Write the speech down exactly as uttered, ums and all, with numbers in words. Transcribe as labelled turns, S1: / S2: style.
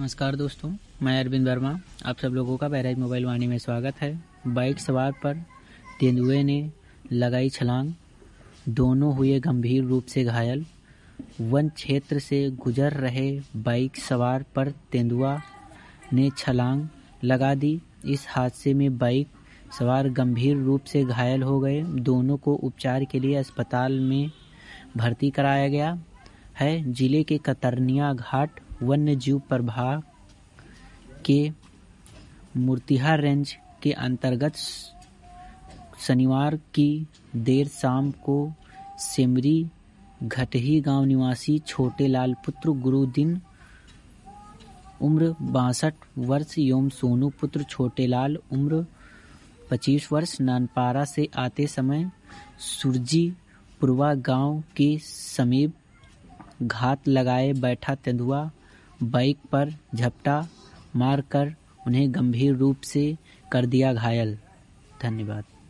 S1: नमस्कार दोस्तों, मैं अरविंद वर्मा। आप सब लोगों का बहराइच मोबाइल वाणी में स्वागत है। बाइक सवार पर तेंदुए ने लगाई छलांग, दोनों हुए गंभीर रूप से घायल। वन क्षेत्र से गुजर रहे बाइक सवार पर तेंदुआ ने छलांग लगा दी। इस हादसे में बाइक सवार गंभीर रूप से घायल हो गए। दोनों को उपचार के लिए अस्पताल में भर्ती कराया गया है। जिले के कतरनिया घाट वन्य जीव प्रभाग के मूर्तिहार रेंज के अंतर्गत शनिवार की देर शाम को सेमरी घटही गांव निवासी छोटे लाल पुत्र गुरुदिन उम्र बासठ वर्ष एवं सोनू पुत्र छोटे लाल उम्र पच्चीस वर्ष नानपारा से आते समय सुरजी पुरवा गांव के समीप घात लगाए बैठा तेंदुआ बाइक पर झपटा मारकर उन्हें गंभीर रूप से कर दिया घायल। धन्यवाद।